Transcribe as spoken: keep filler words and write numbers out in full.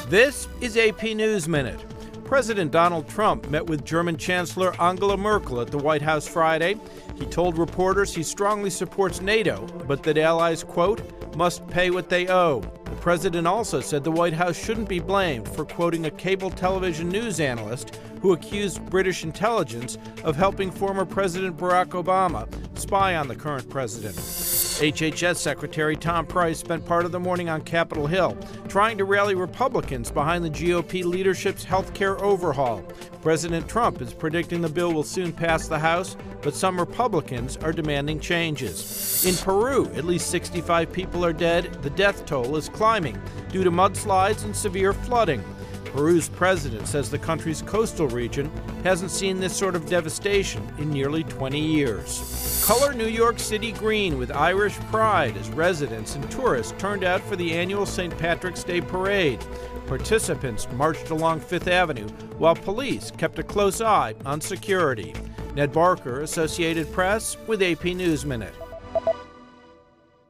This is A P News Minute. President Donald Trump met with German Chancellor Angela Merkel at the White House Friday. He told reporters he strongly supports NATO, but that allies, quote, must pay what they owe. The president also said the White House shouldn't be blamed for quoting a cable television news analyst who accused British intelligence of helping former President Barack Obama spy on the current president. H H S Secretary Tom Price spent part of the morning on Capitol Hill trying to rally Republicans behind the G O P leadership's health care overhaul. President Trump is predicting the bill will soon pass the House, but some Republicans are demanding changes. In Peru, at least sixty-five people are dead. The death toll is climbing due to mudslides and severe flooding. Peru's president says the country's coastal region hasn't seen this sort of devastation in nearly twenty years. Color New York City green with Irish pride as residents and tourists turned out for the annual Saint Patrick's Day parade. Participants marched along Fifth Avenue while police kept a close eye on security. Ned Barker, Associated Press, with A P News Minute.